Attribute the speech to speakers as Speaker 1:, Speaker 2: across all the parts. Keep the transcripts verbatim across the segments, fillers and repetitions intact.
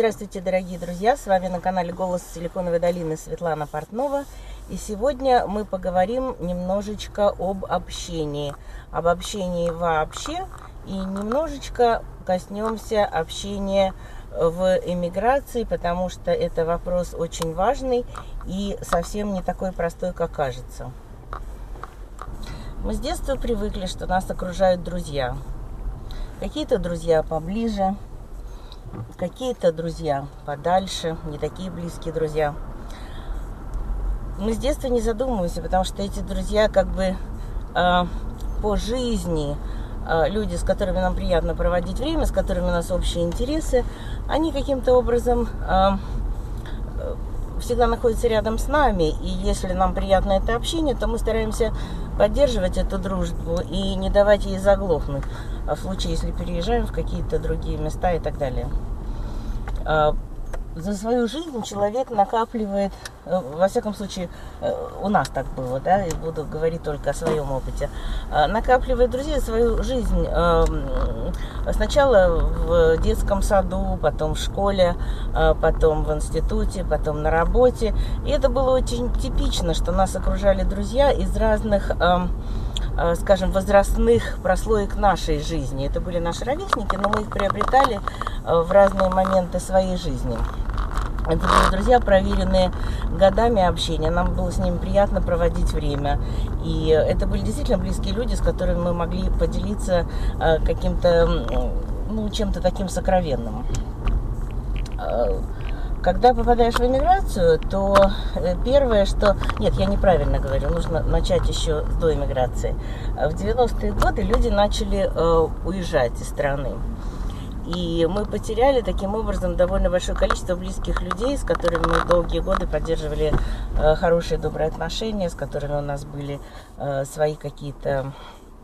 Speaker 1: Здравствуйте, дорогие друзья! С вами на канале «Голос Силиконовой долины» Светлана Портнова. И сегодня мы поговорим немножечко об общении. Об общении вообще. И немножечко коснемся общения в эмиграции, потому что это вопрос очень важный и совсем не такой простой, как кажется. Мы с детства привыкли, что нас окружают друзья. Какие-то друзья поближе, какие-то друзья подальше, не такие близкие друзья. Мы с детства не задумываемся, потому что эти друзья как бы э, по жизни, э, люди, с которыми нам приятно проводить время, с которыми у нас общие интересы, они каким-то образом э, всегда находятся рядом с нами. И если нам приятно это общение, то мы стараемся поддерживать эту дружбу и не давать ей заглохнуть, в случае, если переезжаем в какие-то другие места и так далее. За свою жизнь человек накапливает, во всяком случае, у нас так было, да, и буду говорить только о своем опыте, накапливает друзей за свою жизнь сначала в детском саду, потом в школе, потом в институте, потом на работе. И это было очень типично, что нас окружали друзья из разных, скажем, возрастных прослоек нашей жизни. Это были наши ровесники, но мы их приобретали в разные моменты своей жизни. Это были друзья, проверенные годами общения. Нам было с ними приятно проводить время. И это были действительно близкие люди, с которыми мы могли поделиться каким-то, ну, чем-то таким сокровенным. Когда попадаешь в эмиграцию, то первое, что... Нет, я неправильно говорю, нужно начать еще до эмиграции. В девяностые годы люди начали э, уезжать из страны. И мы потеряли таким образом довольно большое количество близких людей, с которыми мы долгие годы поддерживали э, хорошие, добрые отношения, с которыми у нас были э, свои какие-то...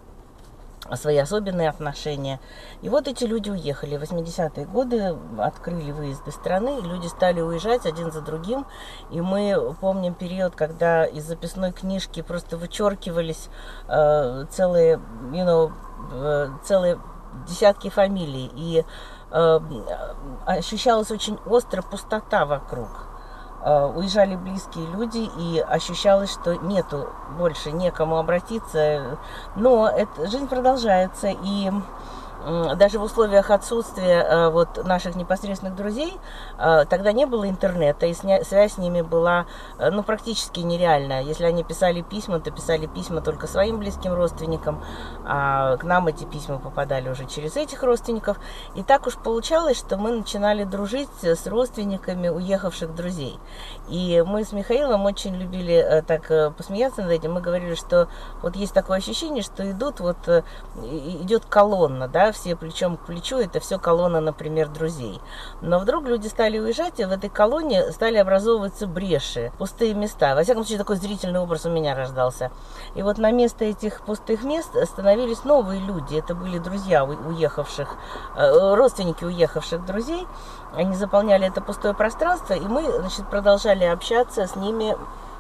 Speaker 1: свои особенные отношения. И вот эти люди уехали. В восьмидесятые годы открыли выезд из страны, и люди стали уезжать один за другим. И мы помним период, когда из записной книжки просто вычеркивались э, целые, you know, э, целые десятки фамилий. И э, ощущалась очень остро пустота вокруг. Уезжали близкие люди, и ощущалось, что нету больше некому обратиться. Но это, жизнь продолжается, и даже в условиях отсутствия вот наших непосредственных друзей тогда не было интернета, и связь с ними была, ну, практически нереальная. Если они писали письма, то писали письма только своим близким родственникам, а к нам эти письма попадали уже через этих родственников. И так уж получалось, что мы начинали дружить с родственниками уехавших друзей. И мы с Михаилом очень любили так посмеяться над этим. Мы говорили, что вот есть такое ощущение, что идут, вот идет колонна, да, все плечом к плечу, это все колонна, например, друзей. Но вдруг люди стали уезжать, и в этой колонне стали образовываться бреши, пустые места. Во всяком случае, такой зрительный образ у меня рождался. И вот на место этих пустых мест становились новые люди. Это были друзья уехавших, родственники уехавших друзей. Они заполняли это пустое пространство, и мы, значит, продолжали общаться с ними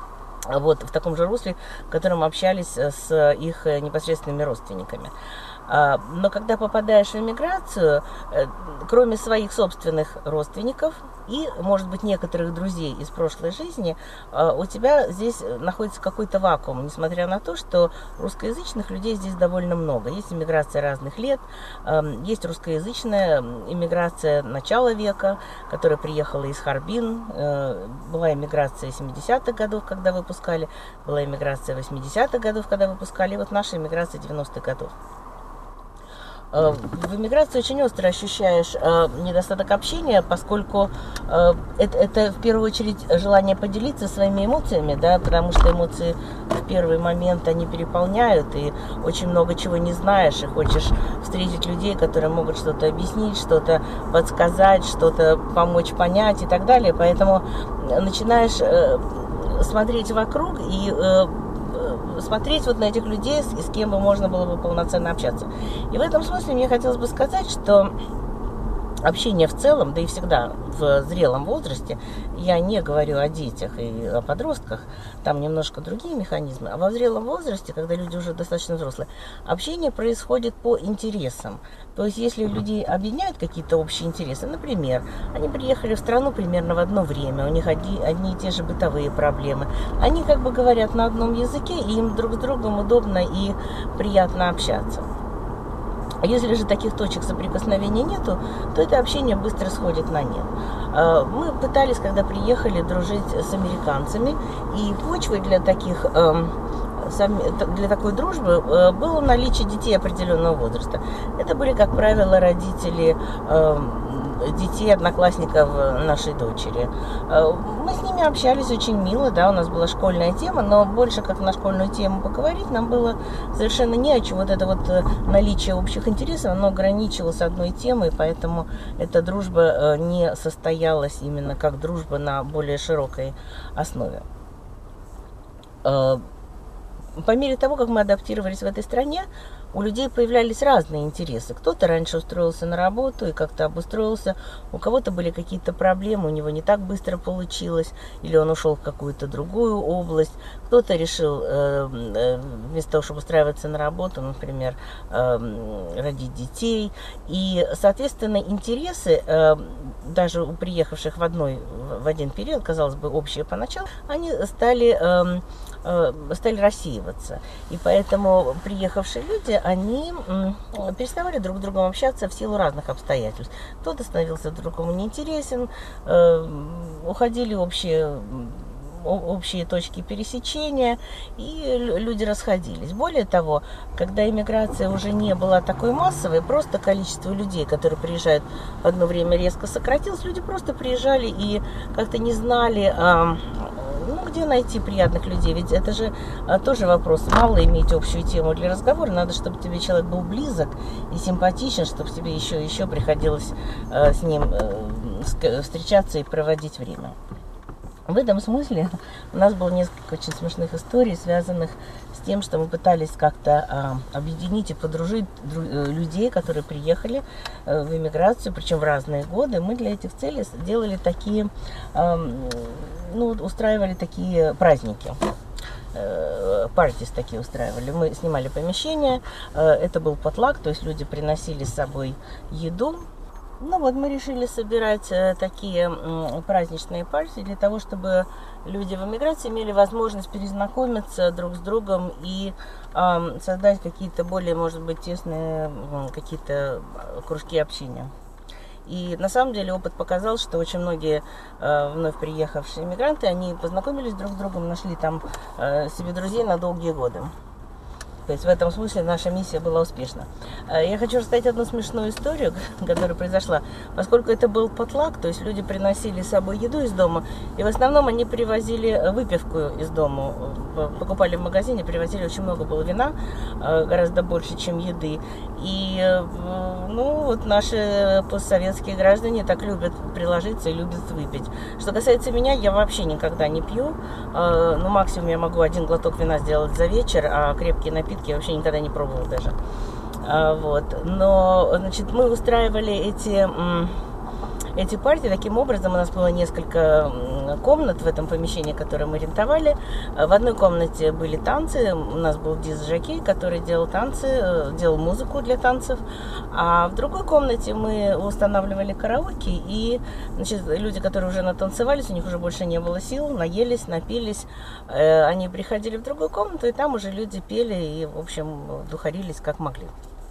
Speaker 1: вот в таком же русле, в котором общались с их непосредственными родственниками. Но когда попадаешь в эмиграцию, кроме своих собственных родственников и, может быть, некоторых друзей из прошлой жизни, у тебя здесь находится какой-то вакуум, несмотря на то, что русскоязычных людей здесь довольно много. Есть иммиграция разных лет, есть русскоязычная иммиграция начала века, которая приехала из Харбин, была иммиграция семидесятых годов, когда выпускали, была иммиграция восьмидесятых годов, когда выпускали, и вот наша иммиграция девяностых годов. В эмиграции очень остро ощущаешь э, недостаток общения, поскольку э, это, это в первую очередь желание поделиться своими эмоциями, да, потому что эмоции в первый момент они переполняют, и очень много чего не знаешь, и хочешь встретить людей, которые могут что-то объяснить, что-то подсказать, что-то помочь понять и так далее. Поэтому начинаешь э, смотреть вокруг и э, смотреть вот на этих людей, с, с кем бы можно было бы полноценно общаться. И в этом смысле мне хотелось бы сказать, что общение в целом, да и всегда в зрелом возрасте, я не говорю о детях и о подростках, там немножко другие механизмы, а во зрелом возрасте, когда люди уже достаточно взрослые, общение происходит по интересам. То есть, если людей объединяют какие-то общие интересы, например, они приехали в страну примерно в одно время, у них одни, одни и те же бытовые проблемы, они как бы говорят на одном языке, и им друг с другом удобно и приятно общаться. А если же таких точек соприкосновения нету, то это общение быстро сходит на нет. Мы пытались, когда приехали, дружить с американцами, и почвой для таких, для такой дружбы было наличие детей определенного возраста. Это были, как правило, родители детей, одноклассников нашей дочери. Мы с ними общались очень мило, да, у нас была школьная тема, но больше как на школьную тему поговорить нам было совершенно не о чем. Вот это вот наличие общих интересов, оно ограничивалось одной темой, поэтому эта дружба не состоялась именно как дружба на более широкой основе. По мере того, как мы адаптировались в этой стране, у людей появлялись разные интересы. Кто-то раньше устроился на работу и как-то обустроился, у кого-то были какие-то проблемы, у него не так быстро получилось, или он ушел в какую-то другую область. Кто-то решил, вместо того, чтобы устраиваться на работу, например, родить детей. И, соответственно, интересы, даже у приехавших в, одной, в один период, казалось бы, общие поначалу, они стали... стали рассеиваться. И поэтому приехавшие люди, они переставали друг с другом общаться в силу разных обстоятельств. Кто-то становился друг другому неинтересен, уходили общие, общие точки пересечения, и люди расходились. Более того, когда иммиграция уже не была такой массовой, просто количество людей, которые приезжают в одно время, резко сократилось, люди просто приезжали и как-то не знали, ну, где найти приятных людей? Ведь это же а, тоже вопрос. Мало иметь общую тему для разговора. Надо, чтобы тебе человек был близок и симпатичен, чтобы тебе еще и еще приходилось а, с ним а, встречаться и проводить время. В этом смысле у нас было несколько очень смешных историй, связанных с тем, что мы пытались как-то а, объединить и подружить дру, людей, которые приехали а, в эмиграцию, причем в разные годы. Мы для этих целей делали такие, а, ну, устраивали такие праздники. Партис такие устраивали. Мы снимали помещение, это был потлак, то есть люди приносили с собой еду. Ну вот мы решили собирать э, такие э, праздничные партии для того, чтобы люди в эмиграции имели возможность перезнакомиться друг с другом и э, создать какие-то более, может быть, тесные э, какие-то кружки общения. И на самом деле опыт показал, что очень многие э, вновь приехавшие иммигранты, они познакомились друг с другом, нашли там э, себе друзей на долгие годы. То есть в этом смысле наша миссия была успешна. Я хочу рассказать одну смешную историю, которая произошла. Поскольку это был потлак, то есть люди приносили с собой еду из дома, и в основном они привозили выпивку из дома. Покупали в магазине, привозили очень много было вина, гораздо больше, чем еды. И ну, вот наши постсоветские граждане так любят приложиться и любят выпить. Что касается меня, я вообще никогда не пью. Ну, максимум я могу один глоток вина сделать за вечер, а крепкие напитки я вообще никогда не пробовала даже. А, вот. Но, значит, мы устраивали эти, эти партии таким образом. У нас было несколько комнат в этом помещении, которое мы арендовали. В одной комнате были танцы. У нас был диск-жокей, который делал танцы, делал музыку для танцев. А в другой комнате мы устанавливали караоке. И, значит, люди, которые уже натанцевались, у них уже больше не было сил, наелись, напились. Они приходили в другую комнату, и там уже люди пели и, в общем, духарились как могли.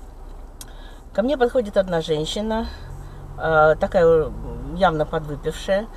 Speaker 1: Ко мне подходит одна женщина, такая явно подвыпившая,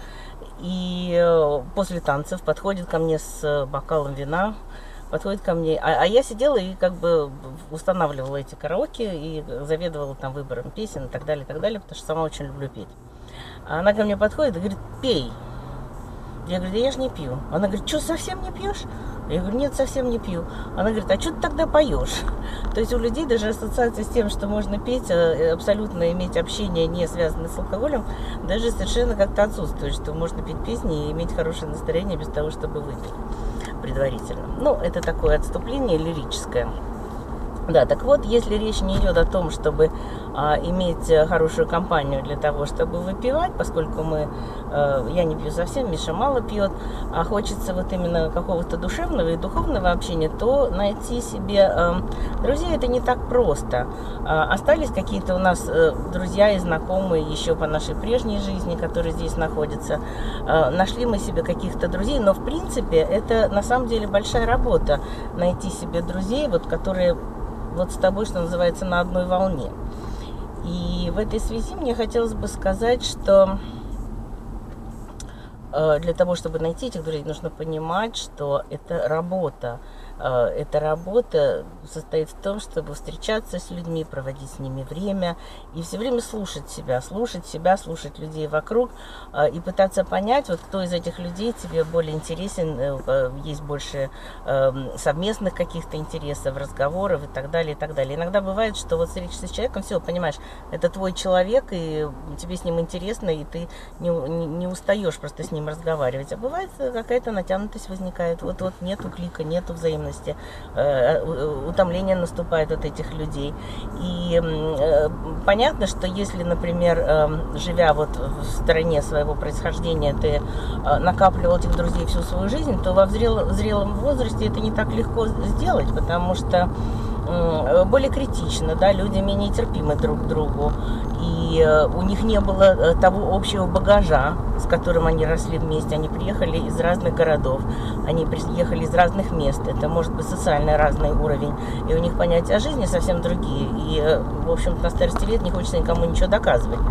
Speaker 1: и после танцев подходит ко мне с бокалом вина, подходит ко мне, а, а я сидела и как бы устанавливала эти караоке и заведовала там выбором песен и так далее, и так далее, потому что сама очень люблю петь. А она ко мне подходит и говорит: пей. Я говорю: да я же не пью. Она говорит: что, совсем не пьешь? Я говорю: нет, совсем не пью. Она говорит: а что ты тогда поешь? То есть у людей даже ассоциация с тем, что можно петь, абсолютно иметь общение, не связанное с алкоголем, даже совершенно как-то отсутствует, что можно петь песни и иметь хорошее настроение без того, чтобы выпить предварительно. Ну, это такое отступление лирическое. Да, так вот, если речь не идет о том, чтобы а, иметь хорошую компанию для того, чтобы выпивать, поскольку мы, а, я не пью совсем, Миша мало пьет, а хочется вот именно какого-то душевного и духовного общения, то найти себе а, друзей это не так просто. А, остались какие-то у нас а, друзья и знакомые еще по нашей прежней жизни, которые здесь находятся. А, нашли мы себе каких-то друзей, но в принципе это на самом деле большая работа, найти себе друзей, вот, которые вот с тобой, что называется, на одной волне. И в этой связи мне хотелось бы сказать, что э, для того, чтобы найти этих друзей, нужно понимать, что это работа. Э, эта работа состоит в том, чтобы встречаться с людьми, проводить с ними время и все время слушать себя, слушать себя, слушать людей вокруг э, и пытаться понять, вот кто из этих людей тебе более интересен, э, есть больше э, совместных каких-то интересов, разговоров и так далее, и так далее. Иногда бывает, что вот встретишься с человеком, все, понимаешь, это твой человек, и тебе с ним интересно, и ты не, не, не устаешь просто с ним разговаривать. А бывает, какая-то натянутость возникает, вот-вот нету клика, нету взаимности. Утомление наступает от этих людей. И э, понятно, что если, например, э, живя вот в стране своего происхождения, ты э, накапливал этих друзей всю свою жизнь, то во зрел, зрелом возрасте это не так легко сделать, потому что э, более критично, да, люди менее терпимы друг к другу, и э, у них не было э, того общего багажа, с которым они росли вместе. Они приехали из разных городов, они приехали из разных мест, это может быть социально разный уровень, и у них понятия о жизни совсем другие, и, в общем-то, на старости лет не хочется никому ничего доказывать.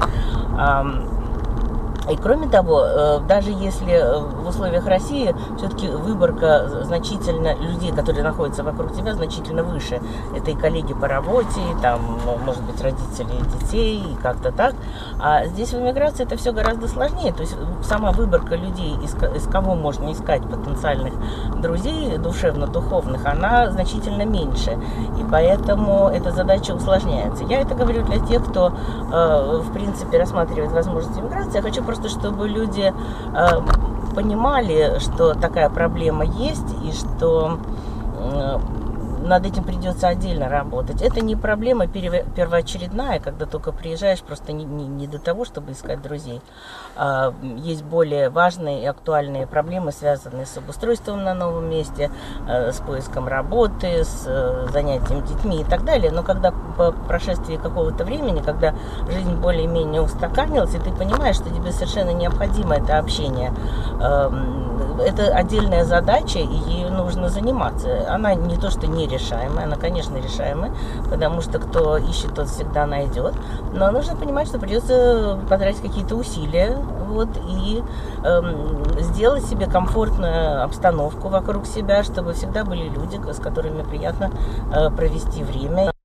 Speaker 1: И кроме того, даже если в условиях России все-таки выборка значительно, людей, которые находятся вокруг тебя, значительно выше. Это и коллеги по работе, и там, может быть, родители детей, и как-то так. А здесь в эмиграции это все гораздо сложнее. То есть сама выборка людей, из, из кого можно искать потенциальных друзей душевно-духовных, она значительно меньше. И поэтому эта задача усложняется. Я это говорю для тех, кто, в принципе, рассматривает возможность эмиграции. Я хочу просто чтобы люди э, понимали, что такая проблема есть и что э, над этим придется отдельно работать. Это не проблема первоочередная, когда только приезжаешь, просто не, не, не до того, чтобы искать друзей. А, есть более важные и актуальные проблемы, связанные с обустройством на новом месте, а, с поиском работы, с а, занятием детьми и так далее. Но когда по прошествии какого-то времени, когда жизнь более-менее устаканилась, и ты понимаешь, что тебе совершенно необходимо это общение, а, это отдельная задача, и ею нужно заниматься. Она не то, что не решаемая, она, конечно, решаемая, потому что кто ищет, тот всегда найдет. Но нужно понимать, что придется потратить какие-то усилия, вот, и эм, сделать себе комфортную обстановку вокруг себя, чтобы всегда были люди, с которыми приятно э, провести время.